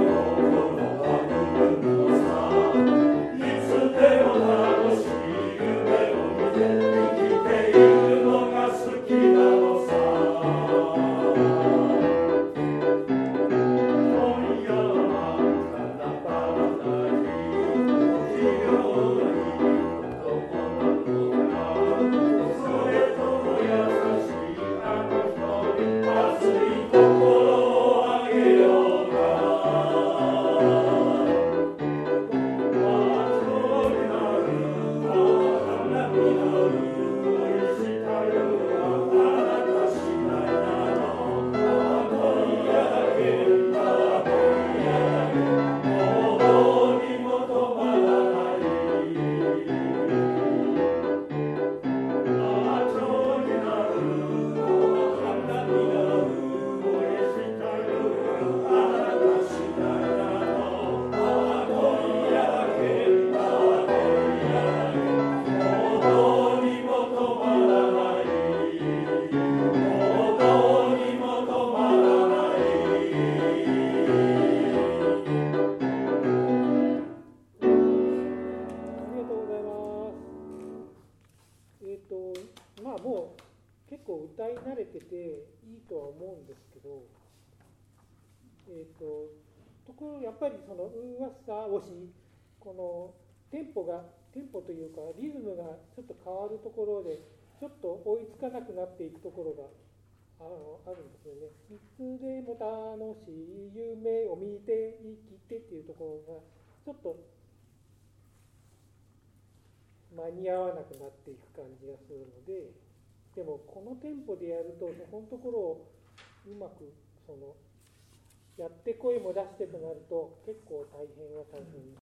ところやっぱりその噂をし、このテンポというかリズムがちょっと変わるところでちょっと追いつかなくなっていくところがあるんですよね。いつでも楽しい夢を見て生きてっていうところがちょっと間に合わなくなっていく感じがするので、でもこのテンポでやるとそこのところをうまくやって声も出してとなると結構大変は大変。